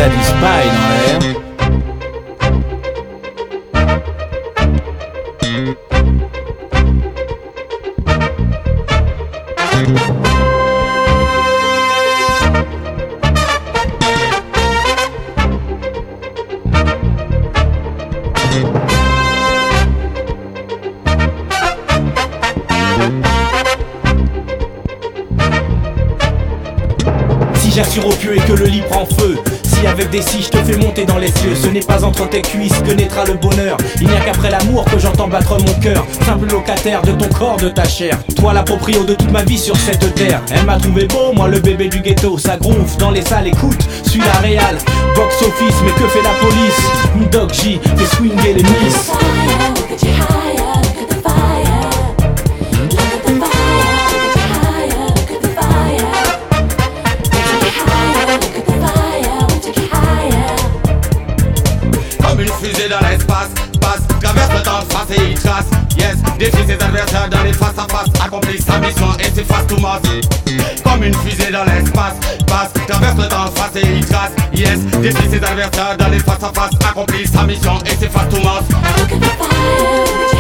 y'a du spy dans l'air. Si j'assure au pieu et que le lit prend feu, si avec des scies je te fais monter dans les cieux, ce n'est pas entre tes cuisses que naîtra le bonheur. Il n'y a qu'après l'amour que j'entends battre mon cœur, simple locataire de ton corps, de ta chair. Toi la proprio de toute ma vie sur cette terre. Elle m'a trouvé beau, moi le bébé du ghetto. Ça groove dans les salles, écoute, suis la réal. Box office, mais que fait la police? Doc J fait swinger les miss. Dans l'espace, passe, traverse le temps, face et il trace. Yes, défie ses adversaires dans les face à face, accomplit sa mission et s'efface tout masse. Comme une fusée dans l'espace, passe, traverse le temps, face et il trace. Yes, défie ses adversaires dans les face à face, accomplit sa mission et s'efface tout masse.